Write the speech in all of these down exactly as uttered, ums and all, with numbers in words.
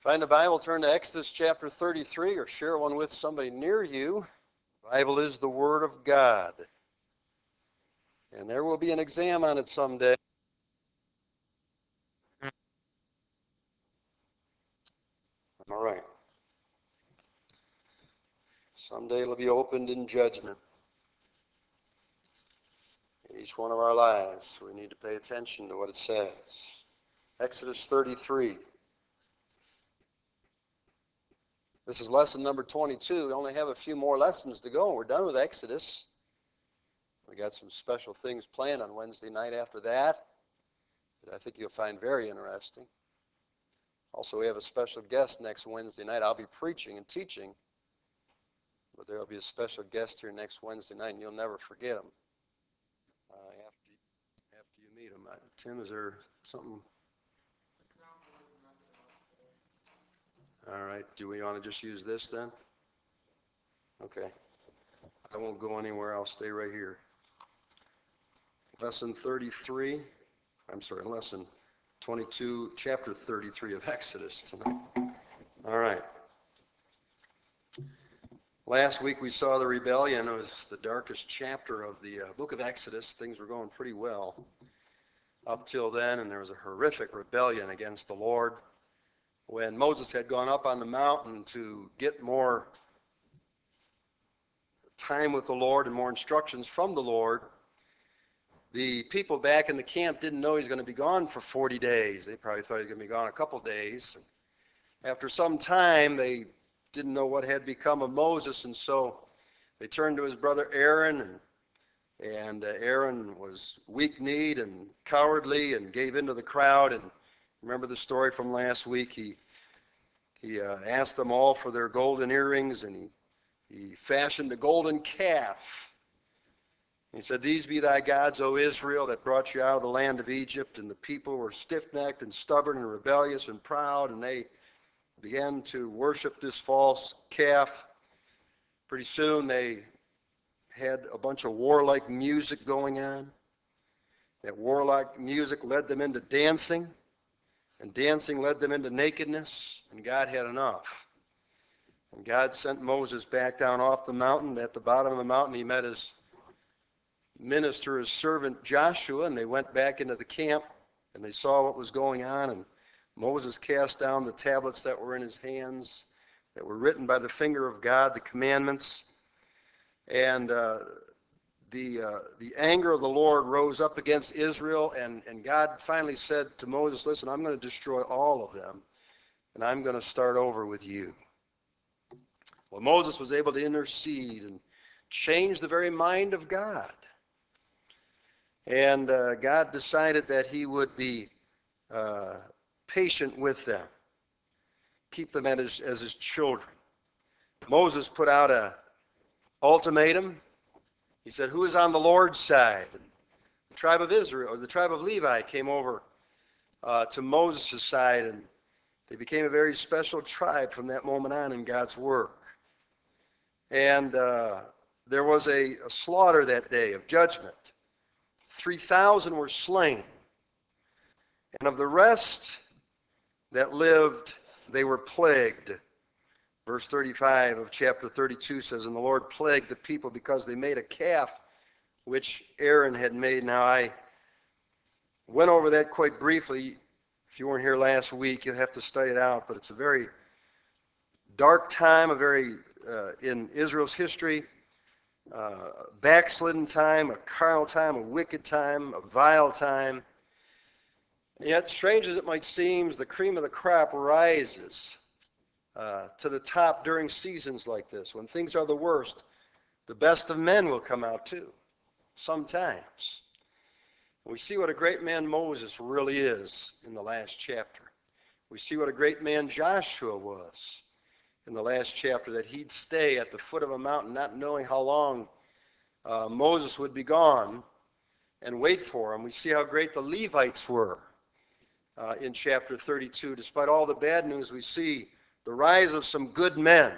Find the Bible, turn to Exodus chapter thirty-three, or share one with somebody near you. The Bible is the Word of God. And there will be an exam on it someday. All right. Someday it'll be opened in judgment. In each one of our lives, we need to pay attention to what it says. Exodus thirty-three. This is lesson number twenty-two. We only have a few more lessons to go, and we're done with Exodus. We got some special things planned on Wednesday night after that that I think you'll find very interesting. Also, we have a special guest next Wednesday night. I'll be preaching and teaching, but there will be a special guest here next Wednesday night, and you'll never forget him uh, after, after you meet him. Uh, Tim, is there something? All right. Do we want to just use this then? Okay. I won't go anywhere. I'll stay right here. Lesson thirty-three. I'm sorry, lesson twenty-two, chapter thirty-three of Exodus tonight. All right. Last week we saw the rebellion. It was the darkest chapter of the uh, book of Exodus. Things were going pretty well up till then, and there was a horrific rebellion against the Lord. When Moses had gone up on the mountain to get more time with the Lord and more instructions from the Lord, the people back in the camp didn't know he was going to be gone for forty days. They probably thought he was going to be gone a couple days. After some time, they didn't know what had become of Moses, and so they turned to his brother Aaron, and, and uh, Aaron was weak-kneed and cowardly and gave in to the crowd. And remember the story from last week? He he uh, asked them all for their golden earrings, and he, he fashioned a golden calf. He said, "These be thy gods, O Israel, that brought you out of the land of Egypt." And the people were stiff-necked and stubborn and rebellious and proud, and they began to worship this false calf. Pretty soon they had a bunch of warlike music going on. That warlike music led them into dancing, and dancing led them into nakedness, and God had enough. And God sent Moses back down off the mountain. At the bottom of the mountain he met his minister, his servant Joshua, and they went back into the camp, and they saw what was going on, and Moses cast down the tablets that were in his hands, that were written by the finger of God, the commandments, and uh, the uh, the anger of the Lord rose up against Israel, and, and God finally said to Moses, "Listen, I'm going to destroy all of them, and I'm going to start over with you." Well, Moses was able to intercede and change the very mind of God. And uh, God decided that he would be uh, patient with them, keep them as, as his children. Moses put out an ultimatum. He said, "Who is on the Lord's side?" And the tribe of Israel, or the tribe of Levi, came over uh, to Moses' side, and they became a very special tribe from that moment on in God's work. And uh, there was a, a slaughter that day of judgment. three thousand were slain. And of the rest that lived, they were plagued. Verse thirty-five of chapter thirty-two says, "And the Lord plagued the people because they made a calf which Aaron had made." Now, I went over that quite briefly. If you weren't here last week, you'll have to study it out. But it's a very dark time, a very, uh, in Israel's history, uh, backslidden time, a carnal time, a wicked time, a vile time. And yet, strange as it might seem, the cream of the crop rises uh, to the top during seasons like this. When things are the worst, the best of men will come out too, sometimes. We see what a great man Moses really is in the last chapter. We see what a great man Joshua was in the last chapter, that he'd stay at the foot of a mountain not knowing how long uh, Moses would be gone and wait for him. We see how great the Levites were uh, in chapter thirty-two. Despite all the bad news, we see the rise of some good men.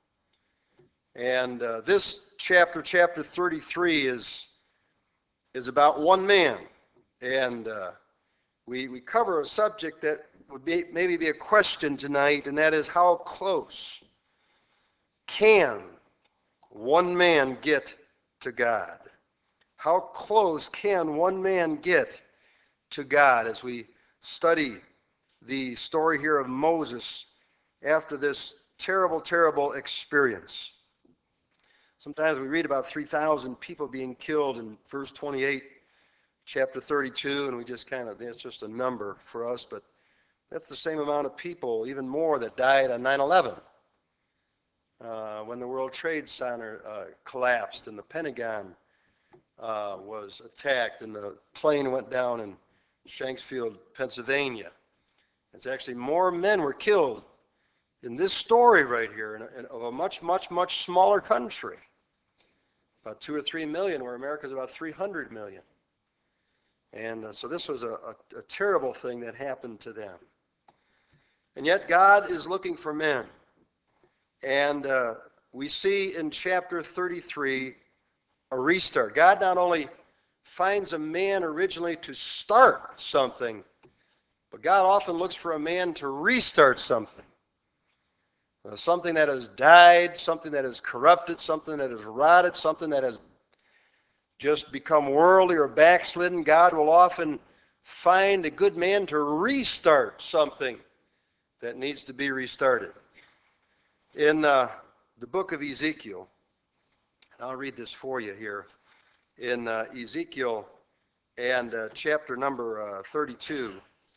And uh, this chapter, chapter thirty-three, is, is about one man. And uh, we, we cover a subject that would be, maybe be a question tonight, and that is, how close can one man get to God? How close can one man get to God as we study the story here of Moses after this terrible, terrible experience? Sometimes we read about three thousand people being killed in verse twenty-eight, chapter thirty-two, and we just kind of, that's just a number for us, but that's the same amount of people, even more, that died on nine eleven. Uh, when the World Trade Center uh, collapsed and the Pentagon uh, was attacked and the plane went down in Shanksville, Pennsylvania. It's actually more men were killed in this story right here in a, in, of a much, much, much smaller country. About two or three million, where America's about three hundred million. And uh, so this was a, a, a terrible thing that happened to them. And yet God is looking for men. And uh, we see in chapter thirty-three a restart. God not only finds a man originally to start something, but God often looks for a man to restart something. Uh, something that has died, something that has corrupted, something that has rotted, something that has just become worldly or backslidden. God will often find a good man to restart something that needs to be restarted. In uh, the book of Ezekiel, and I'll read this for you here, in uh, Ezekiel and uh, chapter number uh, thirty-two,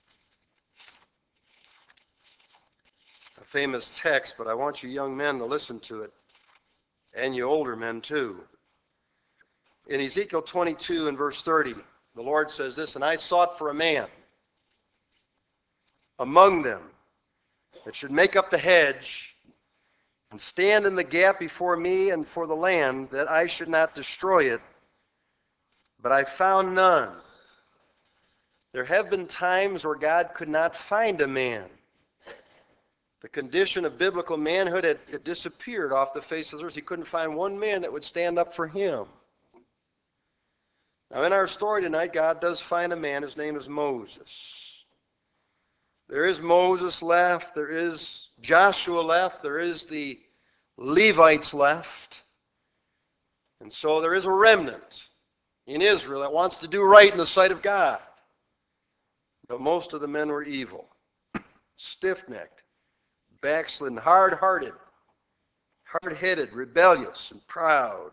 a famous text, but I want you young men to listen to it, and you older men too. In Ezekiel twenty-two and verse thirty, the Lord says this, "And I sought for a man among them that should make up the hedge and stand in the gap before me and for the land, that I should not destroy it. But I found none." There have been times where God could not find a man. The condition of biblical manhood had, had disappeared off the face of the earth. He couldn't find one man that would stand up for him. Now in our story tonight, God does find a man. His name is Moses. There is Moses left. There is Joshua left. There is the Levites left. And so there is a remnant in Israel that wants to do right in the sight of God. But most of the men were evil, stiff-necked, backslidden, hard-hearted, hard-headed, rebellious, and proud.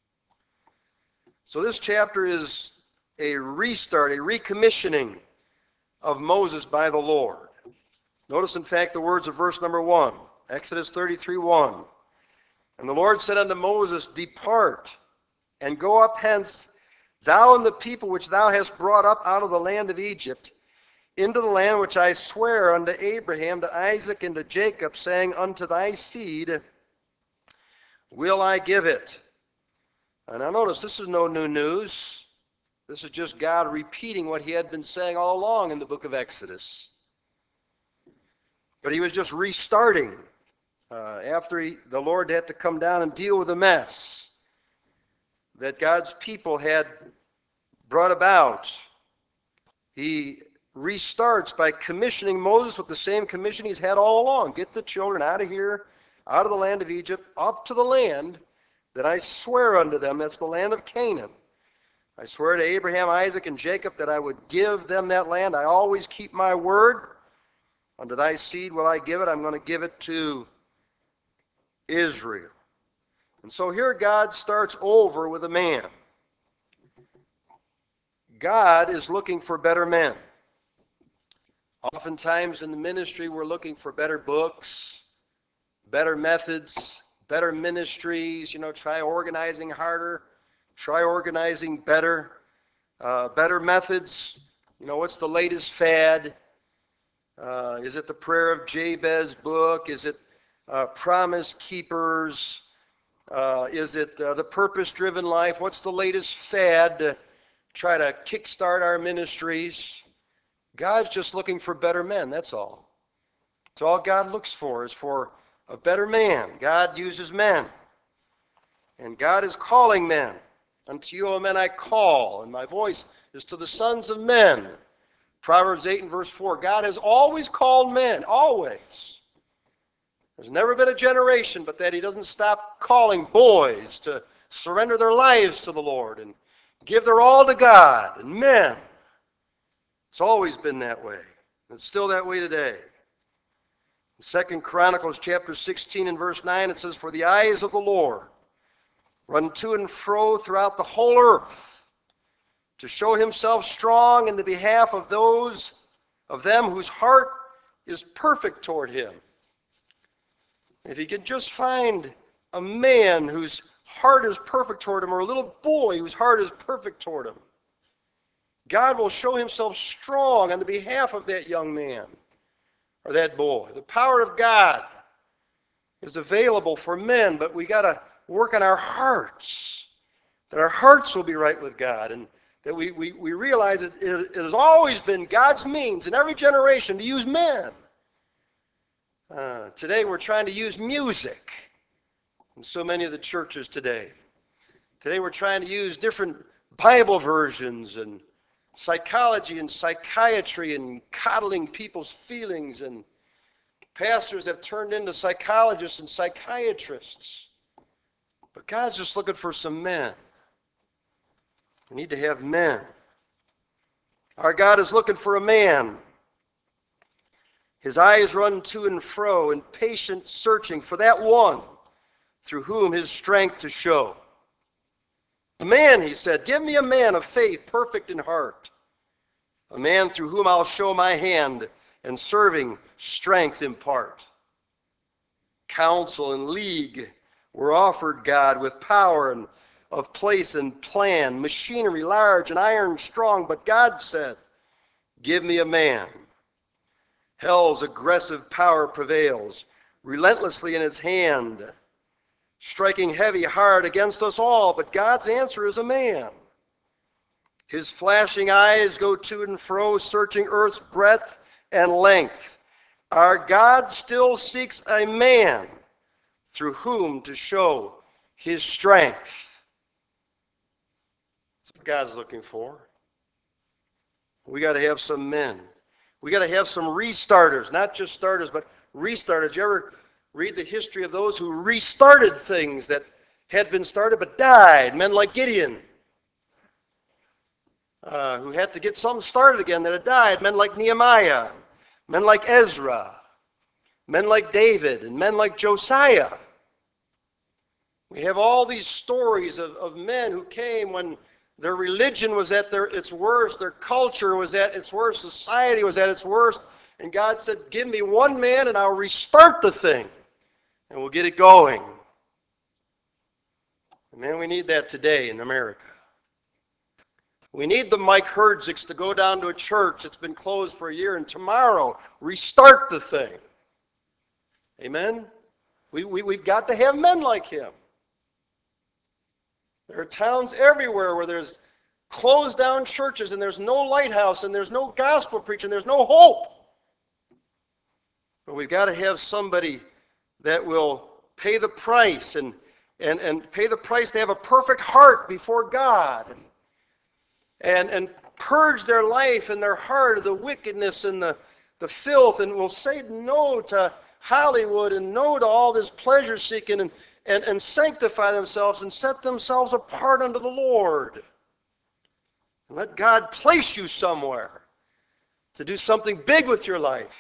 So this chapter is a restart, a recommissioning of Moses by the Lord. Notice, in fact, the words of verse number one, Exodus thirty-three one. "And the Lord said unto Moses, Depart, and go up hence, thou and the people which thou hast brought up out of the land of Egypt, into the land which I swear unto Abraham, to Isaac, and to Jacob, saying, Unto thy seed will I give it." And now notice, this is no new news. This is just God repeating what he had been saying all along in the book of Exodus. But he was just restarting uh, after he, the Lord had to come down and deal with the mess that God's people had brought about. He restarts by commissioning Moses with the same commission he's had all along. Get the children out of here, out of the land of Egypt, up to the land that I swear unto them. That's the land of Canaan. I swear to Abraham, Isaac, and Jacob that I would give them that land. I always keep my word. Unto thy seed will I give it. I'm going to give it to Israel. And so here God starts over with a man. God is looking for better men. Oftentimes in the ministry, we're looking for better books, better methods, better ministries. You know, try organizing harder, try organizing better, uh, better methods. You know, what's the latest fad? Uh, is it the Prayer of Jabez book? Is it uh, Promise Keepers? Uh, is it uh, the Purpose-Driven Life? What's the latest fad to try to kickstart our ministries? God's just looking for better men, that's all. That's all God looks for, is for a better man. God uses men. And God is calling men. Unto you, O men, I call, and my voice is to the sons of men. Proverbs eight and verse four, God has always called men, always. There's never been a generation but that he doesn't stop calling boys to surrender their lives to the Lord and give their all to God, and men. It's always been that way. It's still that way today. In Second Chronicles chapter sixteen and verse nine, it says, "For the eyes of the Lord run to and fro throughout the whole earth, to show himself strong in the behalf of those of them whose heart is perfect toward him." If he could just find a man whose heart is perfect toward him, or a little boy whose heart is perfect toward him, God will show himself strong on the behalf of that young man or that boy. The power of God is available for men, but we got to work on our hearts, that our hearts will be right with God, and that we, we, we realize that it, it has always been God's means in every generation to use men. Uh, today we're trying to use music in so many of the churches today. Today we're trying to use different Bible versions and psychology and psychiatry and coddling people's feelings, and pastors have turned into psychologists and psychiatrists. But God's just looking for some men. We need to have men. Our God is looking for a man. His eyes run to and fro in patient searching for that one through whom his strength to show. A man, he said, give me a man of faith, perfect in heart. A man through whom I'll show my hand and serving strength impart. Counsel and league were offered God with power and of place and plan, machinery large and iron strong, but God said, give me a man. Hell's aggressive power prevails, relentlessly in his hand, striking heavy hard against us all, but God's answer is a man. His flashing eyes go to and fro, searching earth's breadth and length. Our God still seeks a man through whom to show his strength. That's what God's looking for. We got to have some men. We got to have some restarters, not just starters, but restarters. You ever read the history of those who restarted things that had been started but died? Men like Gideon, uh, who had to get something started again that had died. Men like Nehemiah, men like Ezra, men like David, and men like Josiah. We have all these stories of, of men who came when their religion was at their, its worst, their culture was at its worst, society was at its worst, and God said, give me one man and I'll restart the thing, and we'll get it going. And man, we need that today in America. We need the Mike Herdzigs to go down to a church that's been closed for a year and tomorrow restart the thing. Amen? We, we, we've got to have men like him. There are towns everywhere where there's closed down churches and there's no lighthouse and there's no gospel preaching, there's no hope. But we've got to have somebody that will pay the price and, and, and pay the price to have a perfect heart before God and, and, and purge their life and their heart of the wickedness and the, the filth, and will say no to Hollywood and no to all this pleasure seeking, and And, and sanctify themselves and set themselves apart unto the Lord. And let God place you somewhere to do something big with your life.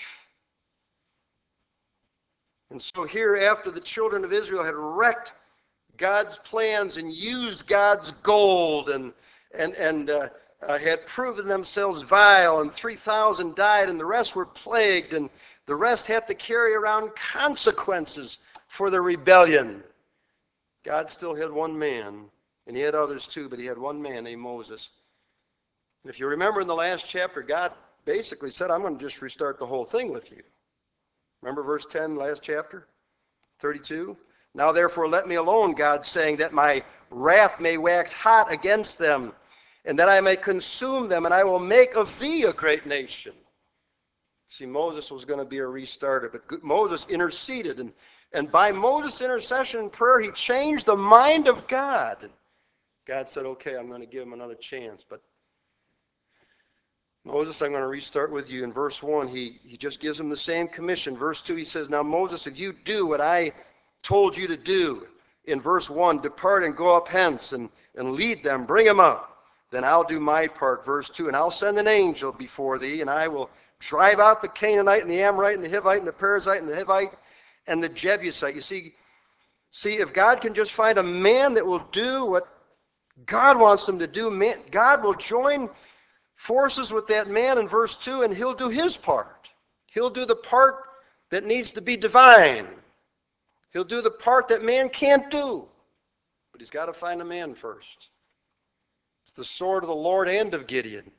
And so here, after the children of Israel had wrecked God's plans and used God's gold and, and, and uh, uh, had proven themselves vile, and three thousand died and the rest were plagued, and the rest had to carry around consequences for the rebellion, God still had one man, and he had others too, but he had one man named Moses. And if you remember in the last chapter, God basically said, I'm going to just restart the whole thing with you. Remember verse ten, last chapter, thirty-two? Now therefore let me alone, God saying, that my wrath may wax hot against them, and that I may consume them, and I will make of thee a great nation. See, Moses was going to be a restarter, but Moses interceded, and And by Moses' intercession and prayer, he changed the mind of God. God said, okay, I'm going to give him another chance. But Moses, I'm going to restart with you. In verse one, he, he just gives him the same commission. Verse two, he says, now Moses, if you do what I told you to do, in verse one, depart and go up hence and, and lead them, bring them up. Then I'll do my part, verse two, and I'll send an angel before thee, and I will drive out the Canaanite and the Amorite and the Hivite and the Perizzite and the Hivite and the Jebusite. You see, see, if God can just find a man that will do what God wants him to do, man, God will join forces with that man in verse two, and he'll do his part. He'll do the part that needs to be divine. He'll do the part that man can't do. But he's got to find a man first. It's the sword of the Lord and of Gideon.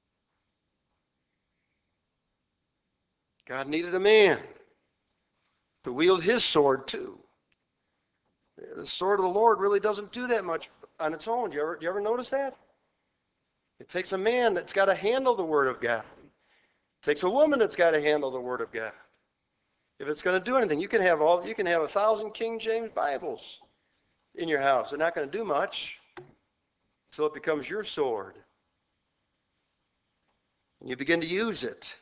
God needed a man to wield his sword too. The sword of the Lord really doesn't do that much on its own. Do you ever, do you ever notice that? It takes a man that's got to handle the Word of God. It takes a woman that's got to handle the Word of God. If it's going to do anything, you can have all you can have a thousand King James Bibles in your house. They're not going to do much until it becomes your sword. And you begin to use it.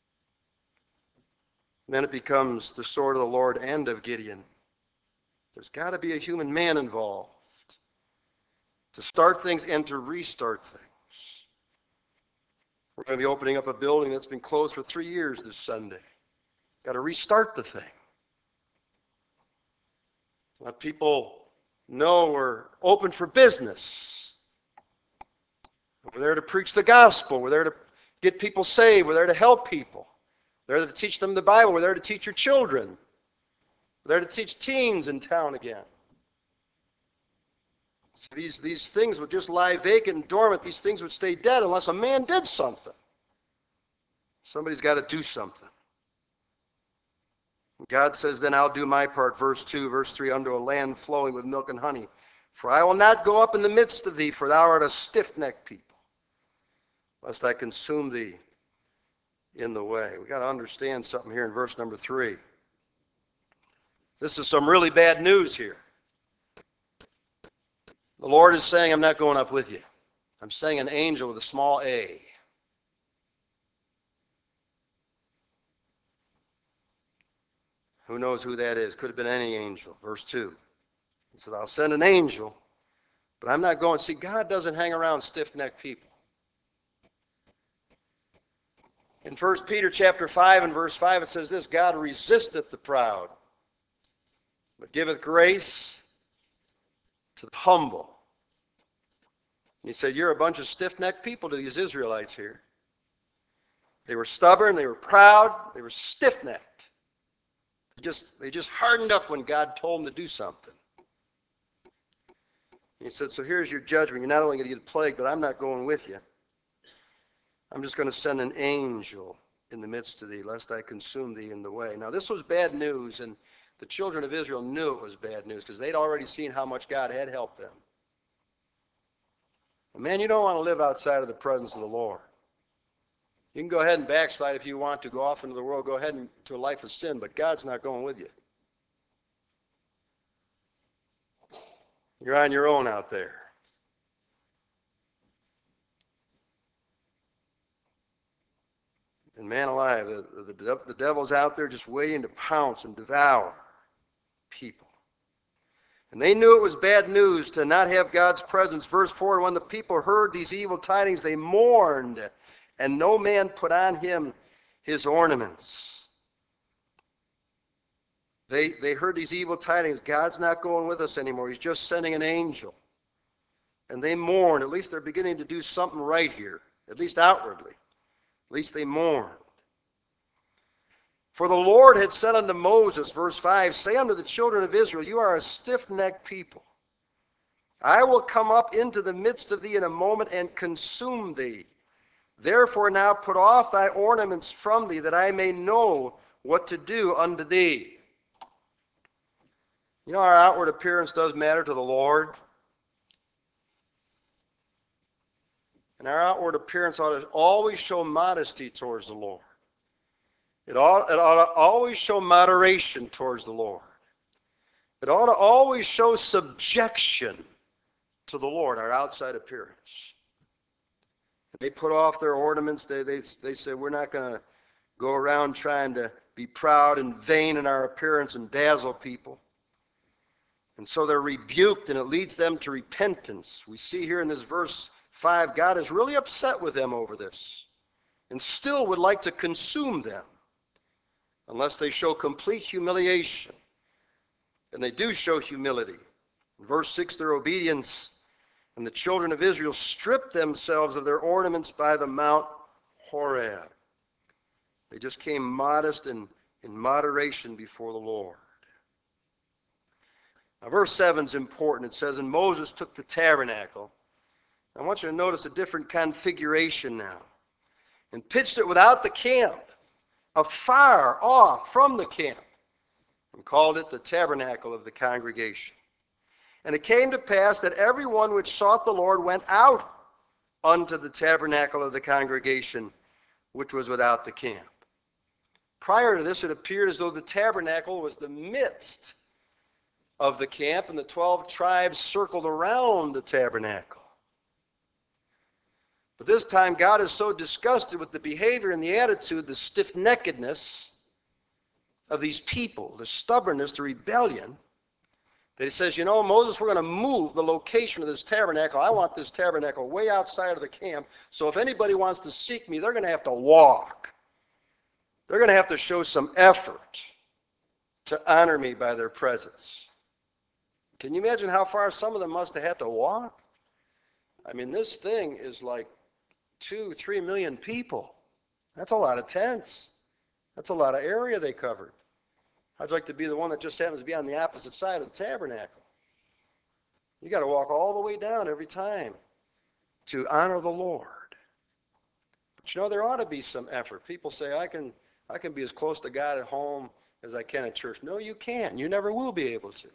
And then it becomes the sword of the Lord and of Gideon. There's got to be a human man involved to start things and to restart things. We're going to be opening up a building that's been closed for three years this Sunday. Got to restart the thing. Let people know we're open for business. We're there to preach the gospel. We're there to get people saved. We're there to help people. We're there to teach them the Bible. We're there to teach your children. We're there to teach teens in town again. So these, these things would just lie vacant and dormant. These things would stay dead unless a man did something. Somebody's got to do something. God says, then I'll do my part, verse two, verse three, unto a land flowing with milk and honey. For I will not go up in the midst of thee, for thou art a stiff-necked people, lest I consume thee in the way. We've got to understand something here in verse number three. This is some really bad news here. The Lord is saying, I'm not going up with you. I'm saying an angel with a small a. Who knows who that is? Could have been any angel. Verse two. He says, I'll send an angel, but I'm not going. See, God doesn't hang around stiff-necked people. In First Peter chapter five and verse five, it says this, God resisteth the proud, but giveth grace to the humble. And he said, you're a bunch of stiff-necked people to these Israelites here. They were stubborn, they were proud, they were stiff-necked. They just, they just hardened up when God told them to do something. And he said, so here's your judgment. You're not only going to get plagued, but I'm not going with you. I'm just going to send an angel in the midst of thee, lest I consume thee in the way. Now, this was bad news, and the children of Israel knew it was bad news because they'd already seen how much God had helped them. And man, you don't want to live outside of the presence of the Lord. You can go ahead and backslide if you want to, go off into the world, go ahead into a life of sin, but God's not going with you. You're on your own out there. And man alive, the, the, the devil's out there just waiting to pounce and devour people. And they knew it was bad news to not have God's presence. Verse four, when the people heard these evil tidings, they mourned, and no man put on him his ornaments. They, they heard these evil tidings. God's not going with us anymore. He's just sending an angel. And they mourn. At least they're beginning to do something right here, at least outwardly. At least they mourned. For the Lord had said unto Moses, verse five, say unto the children of Israel, you are a stiff-necked people. I will come up into the midst of thee in a moment and consume thee. Therefore now put off thy ornaments from thee, that I may know what to do unto thee. You know, our outward appearance does matter to the Lord. And our outward appearance ought to always show modesty towards the Lord. It ought, it ought to always show moderation towards the Lord. It ought to always show subjection to the Lord, our outside appearance. They put off their ornaments. They, they, they said, we're not going to go around trying to be proud and vain in our appearance and dazzle people. And so they're rebuked, and it leads them to repentance. We see here in this verse five, God is really upset with them over this and still would like to consume them unless they show complete humiliation. And they do show humility. In verse six, their obedience, and the children of Israel stripped themselves of their ornaments by the Mount Horeb. They just came modest and in moderation before the Lord. Now, verse seven is important. It says, and Moses took the tabernacle. I want you to notice a different configuration now. And pitched it without the camp, afar off from the camp, and called it the tabernacle of the congregation. And it came to pass that everyone which sought the Lord went out unto the tabernacle of the congregation, which was without the camp. Prior to this, it appeared as though the tabernacle was the midst of the camp, and the twelve tribes circled around the tabernacle. But this time, God is so disgusted with the behavior and the attitude, the stiff-neckedness of these people, the stubbornness, the rebellion, that he says, you know, Moses, we're going to move the location of this tabernacle. I want this tabernacle way outside of the camp, so if anybody wants to seek me, they're going to have to walk. They're going to have to show some effort to honor me by their presence. Can you imagine how far some of them must have had to walk? I mean, this thing is like two, three million people. That's a lot of tents. That's a lot of area they covered. I'd like to be the one that just happens to be on the opposite side of the tabernacle. You got to walk all the way down every time to honor the Lord. But you know, there ought to be some effort. People say, I can, I can be as close to God at home as I can at church. No, you can't. You never will be able to.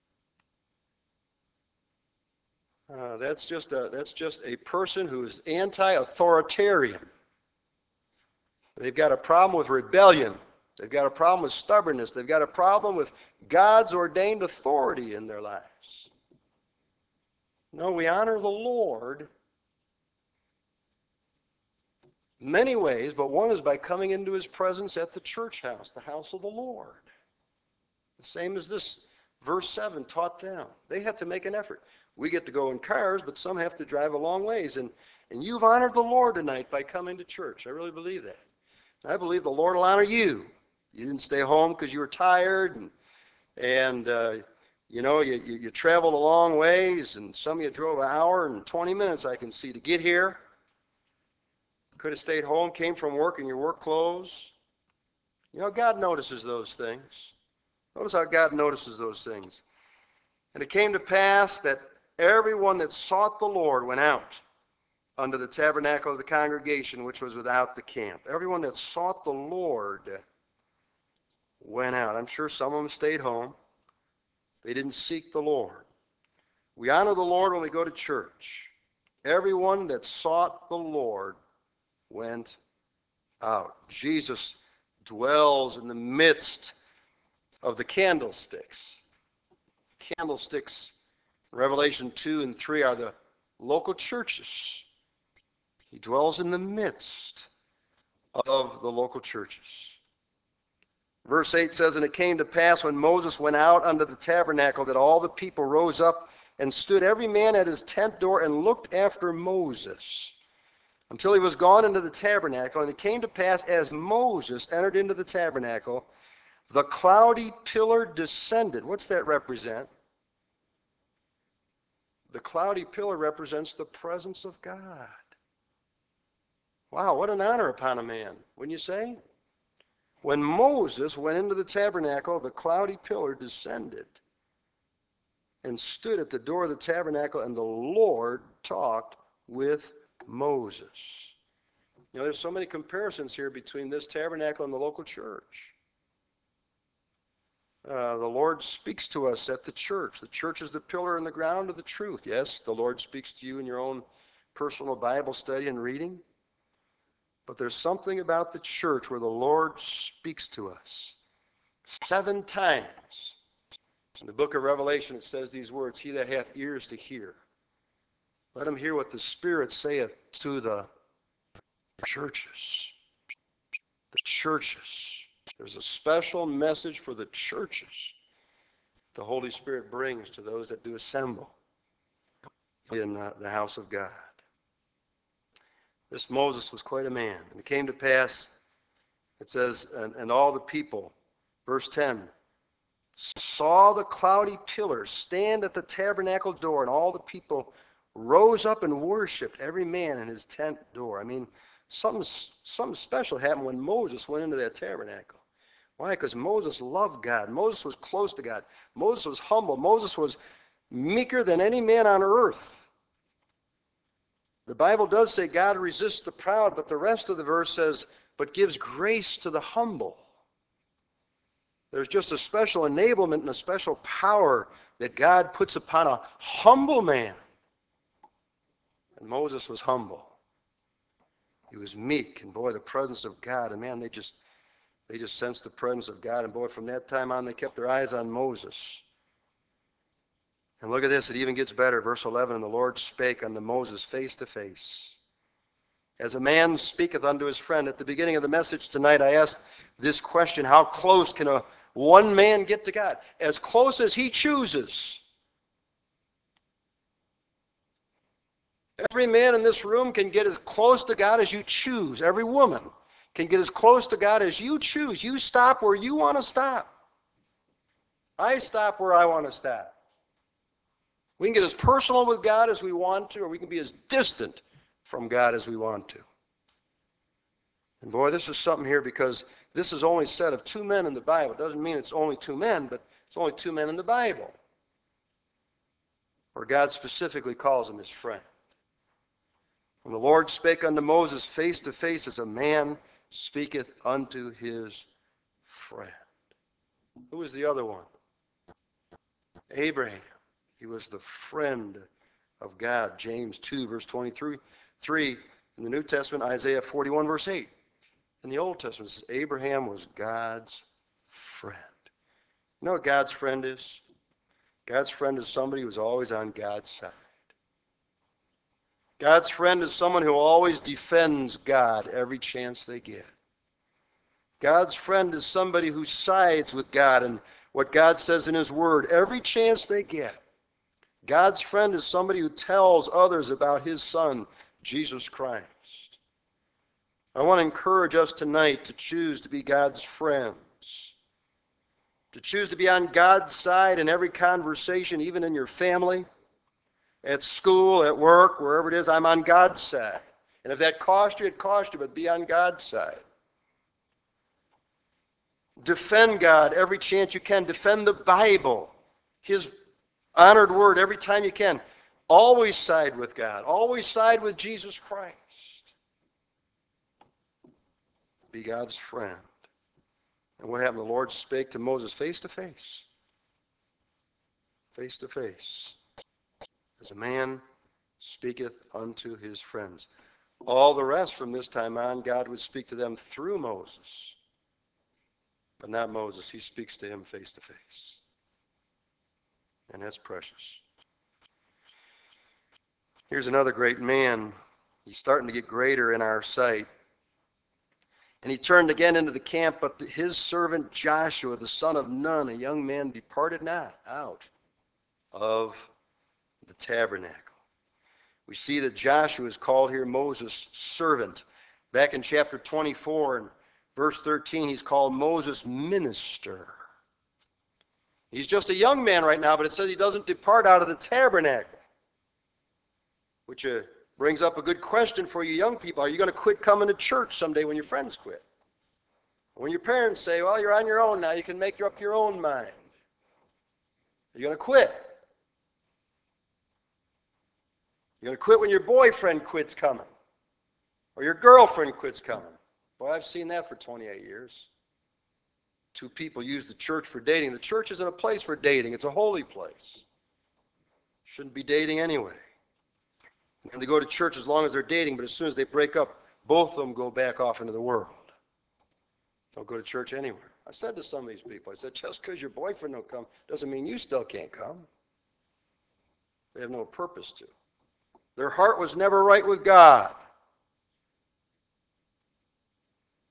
Uh, that's just a that's just a person who is anti-authoritarian. They've got a problem with rebellion. They've got a problem with stubbornness. They've got a problem with God's ordained authority in their lives. No, we honor the Lord many ways, but one is by coming into his presence at the church house, the house of the Lord. The same as this verse seven taught them. They had to make an effort. We get to go in cars, but some have to drive a long ways. And, and you've honored the Lord tonight by coming to church. I really believe that. And I believe the Lord will honor you. You didn't stay home because you were tired, and, and uh, you know, you, you, you traveled a long ways, and some of you drove an hour and twenty minutes, I can see, to get here. Could have stayed home, came from work in your work clothes. You know, God notices those things. Notice how God notices those things. And it came to pass that everyone that sought the Lord went out unto the tabernacle of the congregation, which was without the camp. Everyone that sought the Lord went out. I'm sure some of them stayed home. They didn't seek the Lord. We honor the Lord when we go to church. Everyone that sought the Lord went out. Jesus dwells in the midst of the candlesticks. Candlesticks, Revelation two and three, are the local churches. He dwells in the midst of the local churches. Verse eight says, and it came to pass when Moses went out unto the tabernacle that all the people rose up and stood every man at his tent door and looked after Moses until he was gone into the tabernacle. And it came to pass as Moses entered into the tabernacle, the cloudy pillar descended. What's that represent? The cloudy pillar represents the presence of God. Wow, what an honor upon a man, wouldn't you say? When Moses went into the tabernacle, the cloudy pillar descended and stood at the door of the tabernacle, and the Lord talked with Moses. You know, there's so many comparisons here between this tabernacle and the local church. Uh, the Lord speaks to us at the church. The church is the pillar and the ground of the truth. Yes, the Lord speaks to you in your own personal Bible study and reading. But there's something about the church where the Lord speaks to us. Seven times in the book of Revelation it says these words, he that hath ears to hear, let him hear what the Spirit saith to the churches. The churches. There's a special message for the churches the Holy Spirit brings to those that do assemble in uh, the house of God. This Moses was quite a man. And it came to pass, it says, and, and all the people, verse ten, saw the cloudy pillar stand at the tabernacle door, and all the people rose up and worshipped, every man in his tent door. I mean, something, something special happened when Moses went into that tabernacle. Why? Because Moses loved God. Moses was close to God. Moses was humble. Moses was meeker than any man on earth. The Bible does say God resists the proud, but the rest of the verse says, but gives grace to the humble. There's just a special enablement and a special power that God puts upon a humble man. And Moses was humble. He was meek, and boy, the presence of God, and man, they just they just sensed the presence of God, and boy, from that time on, they kept their eyes on Moses. And look at this, it even gets better. Verse eleven, and the Lord spake unto Moses face to face, as a man speaketh unto his friend. At the beginning of the message tonight, I asked this question, how close can a one man get to God? As close as he chooses. Every man in this room can get as close to God as you choose. Every woman can get as close to God as you choose. You stop where you want to stop. I stop where I want to stop. We can get as personal with God as we want to, or we can be as distant from God as we want to. And boy, this is something here, because this is only said of two men in the Bible. It doesn't mean it's only two men, but it's only two men in the Bible, where God specifically calls them his friend. And the Lord spake unto Moses face to face, as a man speaketh unto his friend. Who was the other one? Abraham. He was the friend of God. James two, verse twenty-three. Three, in the New Testament, Isaiah forty-one, verse eight. In the Old Testament, it says Abraham was God's friend. You know what God's friend is? God's friend is somebody who's always on God's side. God's friend is someone who always defends God every chance they get. God's friend is somebody who sides with God and what God says in his word every chance they get. God's friend is somebody who tells others about his Son, Jesus Christ. I want to encourage us tonight to choose to be God's friends, to choose to be on God's side in every conversation, even in your family, at school, at work, wherever it is. I'm on God's side. And if that cost you, it cost you, but be on God's side. Defend God every chance you can. Defend the Bible, his honored word, every time you can. Always side with God. Always side with Jesus Christ. Be God's friend. And what happened? The Lord spake to Moses face to face. Face to face. As a man speaketh unto his friends. All the rest from this time on, God would speak to them through Moses. But not Moses. He speaks to him face to face. And that's precious. Here's another great man. He's starting to get greater in our sight. And he turned again into the camp, but his servant Joshua, the son of Nun, a young man, departed not out of the tabernacle. We see that Joshua is called here Moses' servant. Back in chapter twenty-four and verse thirteen, he's called Moses' minister. He's just a young man right now, but it says he doesn't depart out of the tabernacle. Which uh, brings up a good question for you young people. Are you going to quit coming to church someday when your friends quit? When your parents say, well, you're on your own now, you can make up your own mind. Are you going to quit? You're going to quit when your boyfriend quits coming. Or your girlfriend quits coming. Boy, I've seen that for twenty-eight years. Two people use the church for dating. The church isn't a place for dating. It's a holy place. Shouldn't be dating anyway. And they go to church as long as they're dating, but as soon as they break up, both of them go back off into the world. Don't go to church anywhere. I said to some of these people, I said, just because your boyfriend don't come doesn't mean you still can't come. They have no purpose to. Their heart was never right with God.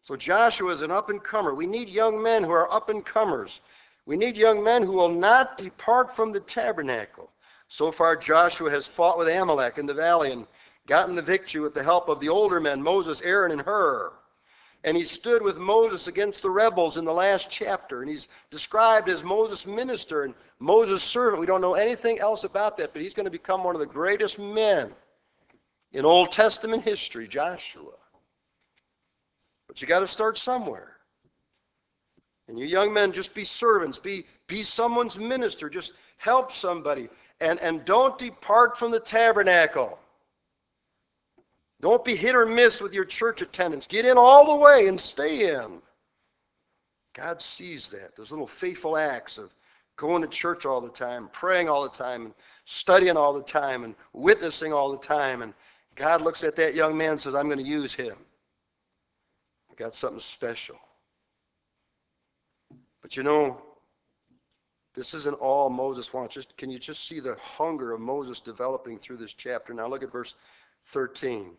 So Joshua is an up-and-comer. We need young men who are up-and-comers. We need young men who will not depart from the tabernacle. So far, Joshua has fought with Amalek in the valley and gotten the victory with the help of the older men, Moses, Aaron, and Hur. And he stood with Moses against the rebels in the last chapter. And he's described as Moses' minister and Moses' servant. We don't know anything else about that, but he's going to become one of the greatest men in Old Testament history, Joshua. But you got to start somewhere. And you young men, just be servants. Be, be someone's minister. Just help somebody. And, and don't depart from the tabernacle. Don't be hit or miss with your church attendance. Get in all the way and stay in. God sees that. Those little faithful acts of going to church all the time, praying all the time, and studying all the time, and witnessing all the time. And God looks at that young man and says, I'm going to use him. I got something special. But you know, this isn't all Moses wants. Just, can you just see the hunger of Moses developing through this chapter? Now look at verse thirteen.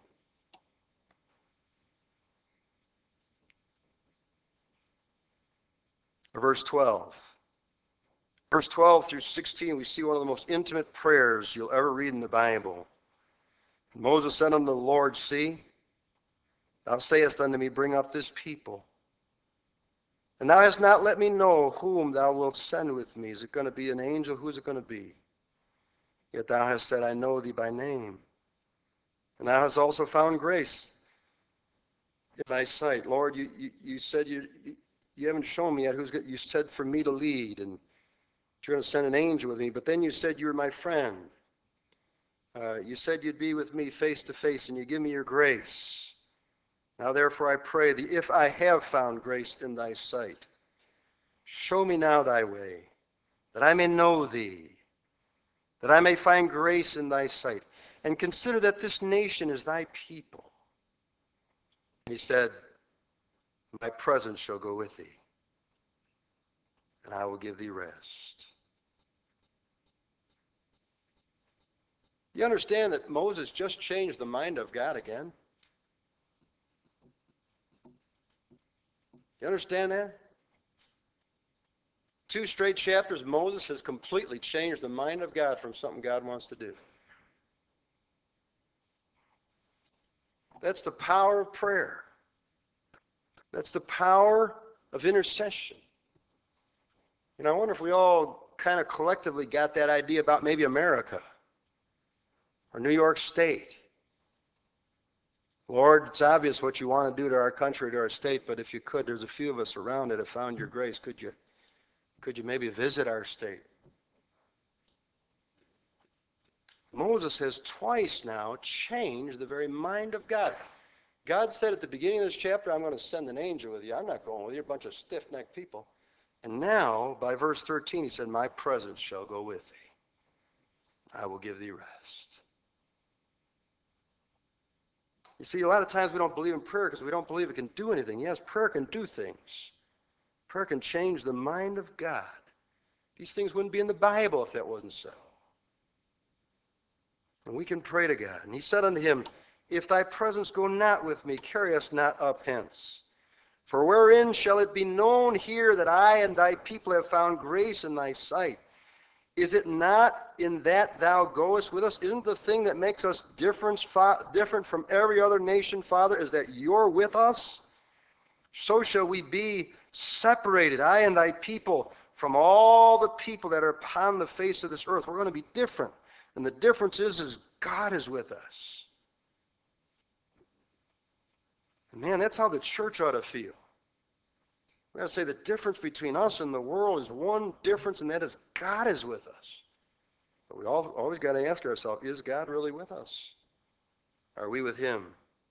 Or verse twelve. Verse twelve through sixteen, we see one of the most intimate prayers you'll ever read in the Bible. Moses said unto the Lord, See, thou sayest unto me, bring up this people. And thou hast not let me know whom thou wilt send with me. Is it going to be an angel? Who is it going to be? Yet thou hast said, I know thee by name. And thou hast also found grace in thy sight. Lord, you, you, you said you, you haven't shown me yet who's good. You said for me to lead, and you're going to send an angel with me. But then you said you were my friend. Uh, you said you'd be with me face to face, and you give me your grace. Now therefore I pray thee, if I have found grace in thy sight, show me now thy way, that I may know thee, that I may find grace in thy sight, and consider that this nation is thy people. And he said, my presence shall go with thee, and I will give thee rest. You understand that Moses just changed the mind of God again? You understand that? Two straight chapters, Moses has completely changed the mind of God from something God wants to do. That's the power of prayer. That's the power of intercession. You know, I wonder if we all kind of collectively got that idea about maybe America or New York State. Lord, it's obvious what you want to do to our country, to our state, but if you could, there's a few of us around that have found your grace. Could you, could you maybe visit our state? Moses has twice now changed the very mind of God. God said at the beginning of this chapter, I'm going to send an angel with you. I'm not going with you. You're a bunch of stiff-necked people. And now, by verse thirteen, he said, my presence shall go with thee. I will give thee rest. You see, a lot of times we don't believe in prayer because we don't believe it can do anything. Yes, prayer can do things. Prayer can change the mind of God. These things wouldn't be in the Bible if that wasn't so. And we can pray to God. And he said unto him, if thy presence go not with me, carry us not up hence. For wherein shall it be known here that I and thy people have found grace in thy sight? Is it not in that thou goest with us? Isn't the thing that makes us different, different from every other nation, Father, is that you're with us? So shall we be separated, I and thy people, from all the people that are upon the face of this earth. We're going to be different. And the difference is, is God is with us. And man, that's how the church ought to feel. We got to say the difference between us and the world is one difference, and that is God is with us. But we all, always got to ask ourselves, is God really with us? Are we with him?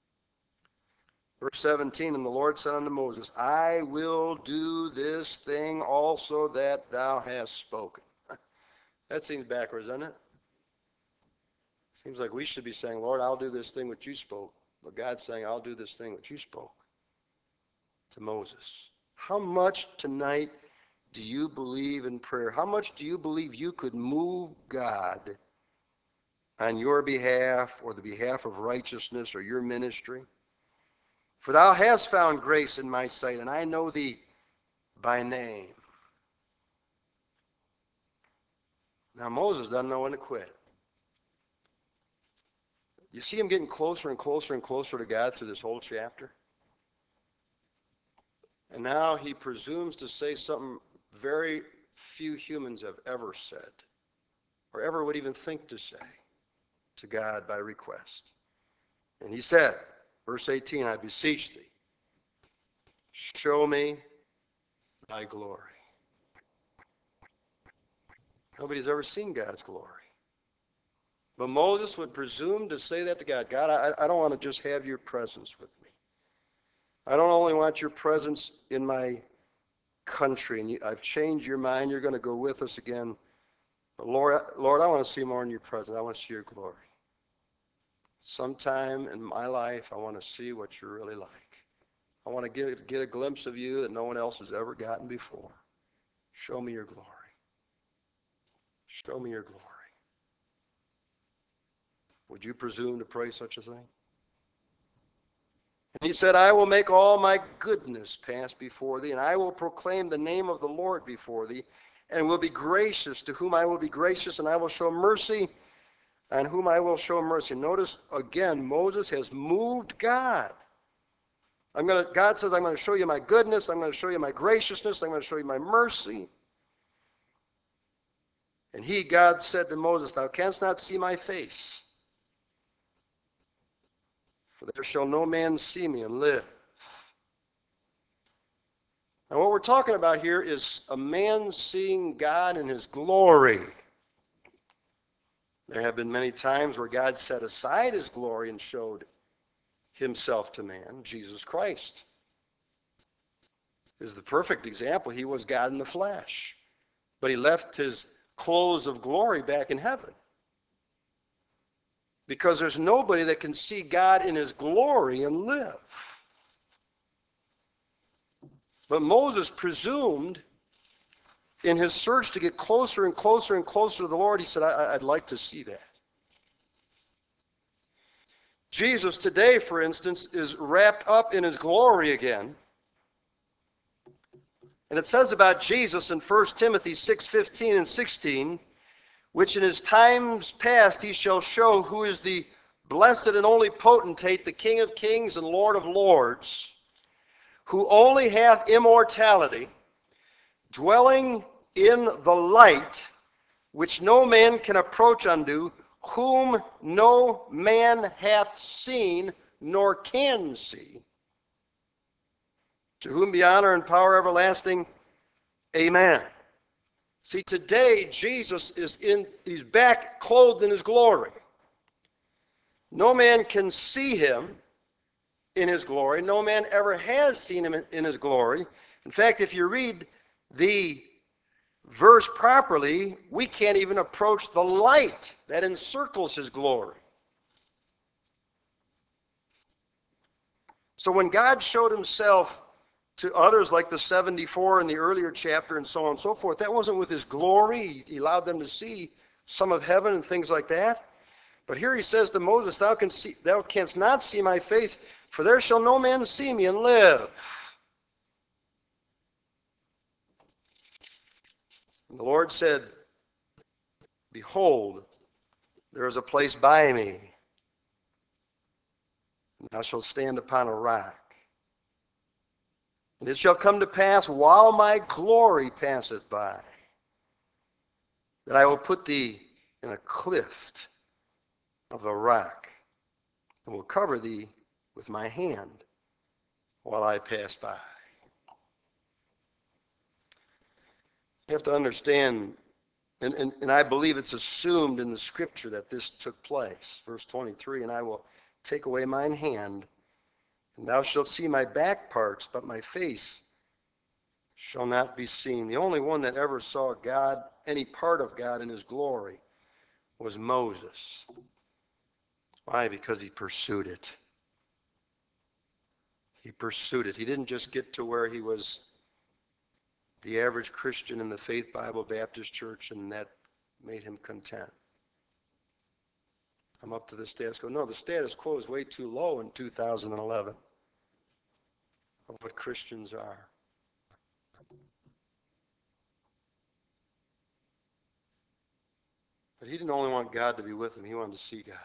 Verse seventeen, and the Lord said unto Moses, I will do this thing also that thou hast spoken. That seems backwards, doesn't it? Seems like we should be saying, Lord, I'll do this thing which you spoke. But God's saying, I'll do this thing which you spoke to Moses. How much tonight do you believe in prayer? How much do you believe you could move God on your behalf or the behalf of righteousness or your ministry? For thou hast found grace in my sight, and I know thee by name. Now Moses doesn't know when to quit. You see him getting closer and closer and closer to God through this whole chapter? And now he presumes to say something very few humans have ever said, or ever would even think to say to God by request. And he said, verse eighteen, I beseech thee, show me thy glory. Nobody's ever seen God's glory. But Moses would presume to say that to God. God, I, I don't want to just have your presence with me. I don't only want your presence in my country, and you, I've changed your mind. You're going to go with us again. But Lord, Lord, I want to see more in your presence. I want to see your glory. Sometime in my life, I want to see what you're really like. I want to get, get a glimpse of you that no one else has ever gotten before. Show me your glory. Show me your glory. Would you presume to pray such a thing? And he said, I will make all my goodness pass before thee, and I will proclaim the name of the Lord before thee, and will be gracious to whom I will be gracious, and I will show mercy on whom I will show mercy. Notice again, Moses has moved God. I'm going to, God says, I'm going to show you my goodness, I'm going to show you my graciousness, I'm going to show you my mercy. And he, God, said to Moses, thou canst not see my face, for there shall no man see me and live. Now what we're talking about here is a man seeing God in his glory. There have been many times where God set aside his glory and showed himself to man. Jesus Christ is the perfect example. He was God in the flesh, but he left his clothes of glory back in heaven. Because there's nobody that can see God in his glory and live. But Moses presumed in his search to get closer and closer and closer to the Lord, he said, I, I'd like to see that. Jesus today, for instance, is wrapped up in his glory again. And it says about Jesus in First Timothy six fifteen and sixteen, which in his times past he shall show who is the blessed and only potentate, the King of kings and Lord of lords, who only hath immortality, dwelling in the light, which no man can approach unto, whom no man hath seen nor can see, to whom be honor and power everlasting. Amen. See, today Jesus is in, he's back clothed in his glory. No man can see him in his glory. No man ever has seen him in, in his glory. In fact, if you read the verse properly, we can't even approach the light that encircles his glory. So when God showed himself to others like the seventy-four in the earlier chapter and so on and so forth, that wasn't with his glory. He allowed them to see some of heaven and things like that. But here he says to Moses, thou, can see, thou canst not see my face, for there shall no man see me and live. And the Lord said, behold, there is a place by me, and thou shalt stand upon a rock. And it shall come to pass, while my glory passeth by, that I will put thee in a cleft of the rock, and will cover thee with my hand while I pass by. You have to understand, and, and, and I believe it's assumed in the scripture that this took place. Verse twenty-three, and I will take away mine hand, and thou shalt see my back parts, but my face shall not be seen. The only one that ever saw God, any part of God in his glory, was Moses. Why? Because he pursued it. He pursued it. He didn't just get to where he was the average Christian in the Faith Bible Baptist Church and that made him content. I'm up to the status quo. No, the status quo is way too low in two thousand eleven. of what Christians are. But he didn't only want God to be with him, he wanted to see God.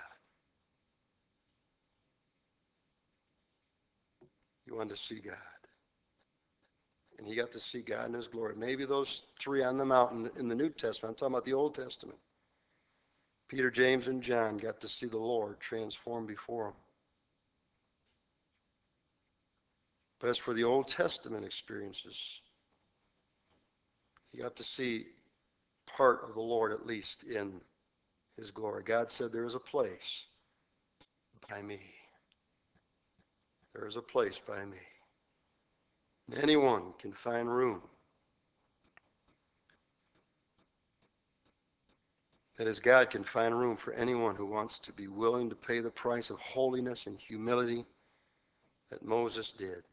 He wanted to see God. And he got to see God in his glory. Maybe those three on the mountain in the New Testament, I'm talking about the Old Testament. Peter, James, and John got to see the Lord transformed before them. But as for the Old Testament experiences, he got to see part of the Lord, at least, in his glory. God said, there is a place by me. There is a place by me. And anyone can find room. That is, God can find room for anyone who wants to be willing to pay the price of holiness and humility that Moses did.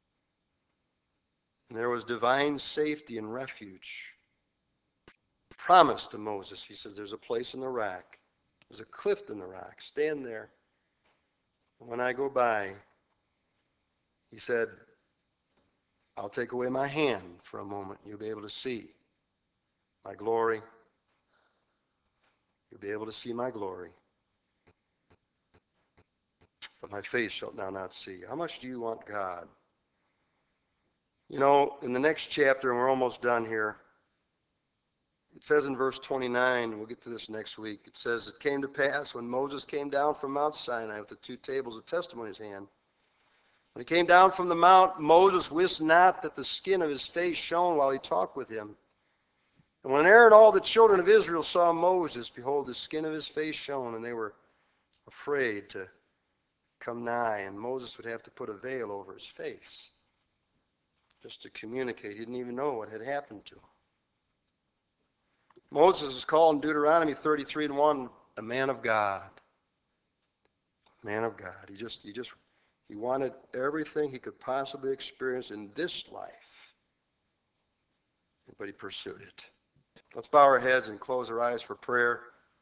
And there was divine safety and refuge promised to Moses. He says, there's a place in the rock. There's a cliff in the rock. Stand there. And when I go by, he said, I'll take away my hand for a moment. You'll be able to see my glory. You'll be able to see my glory. But my face shalt thou not see. How much do you want God? You know, in the next chapter, and we're almost done here, it says in verse twenty-nine, we'll get to this next week, it says, it came to pass when Moses came down from Mount Sinai with the two tables of testimony in his hand. When he came down from the mount, Moses wist not that the skin of his face shone while he talked with him. And when Aaron and all the children of Israel saw Moses, behold, the skin of his face shone, and they were afraid to come nigh. And Moses would have to put a veil over his face just to communicate. He didn't even know what had happened to him. Moses is called in Deuteronomy thirty-three and one a man of God. Man of God. He just, he just, he wanted everything he could possibly experience in this life, but he pursued it. Let's bow our heads and close our eyes for prayer.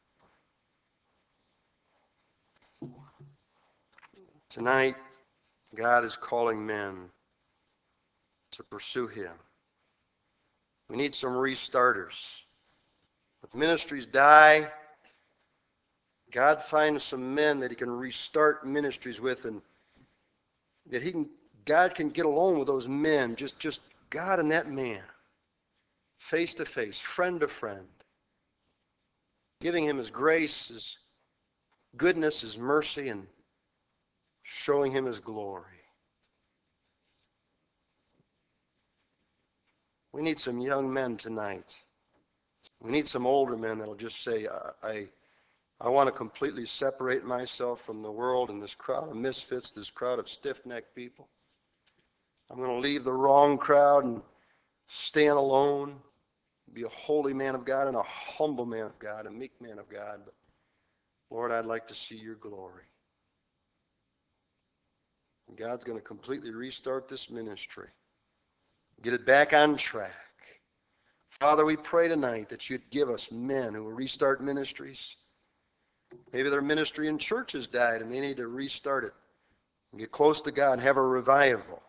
Tonight, God is calling men to pursue him. We need some restarters. If ministries die, God finds some men that he can restart ministries with, and that he can, God can get along with those men, just, just God and that man, face to face, friend to friend, giving him his grace, his goodness, his mercy, and showing him his glory. We need some young men tonight. We need some older men that'll just say, I, I, I want to completely separate myself from the world and this crowd of misfits, this crowd of stiff-necked people. I'm going to leave the wrong crowd and stand alone, be a holy man of God and a humble man of God, a meek man of God. But Lord, I'd like to see your glory. And God's going to completely restart this ministry, get it back on track. Father, we pray tonight that you'd give us men who will restart ministries. Maybe their ministry in church has died and they need to restart it and get close to God and have a revival.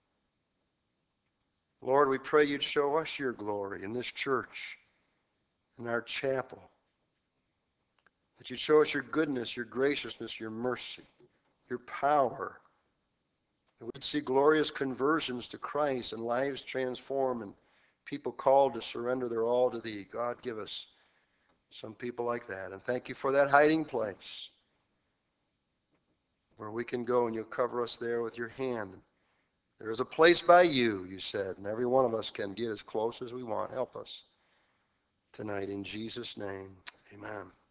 Lord, we pray you'd show us your glory in this church, in our chapel. That you'd show us your goodness, your graciousness, your mercy, your power. That we'd see glorious conversions to Christ and lives transformed and people called to surrender their all to thee. God, give us some people like that. And thank you for that hiding place where we can go and you'll cover us there with your hand. There is a place by you, you said, and every one of us can get as close as we want. Help us tonight in Jesus' name. Amen.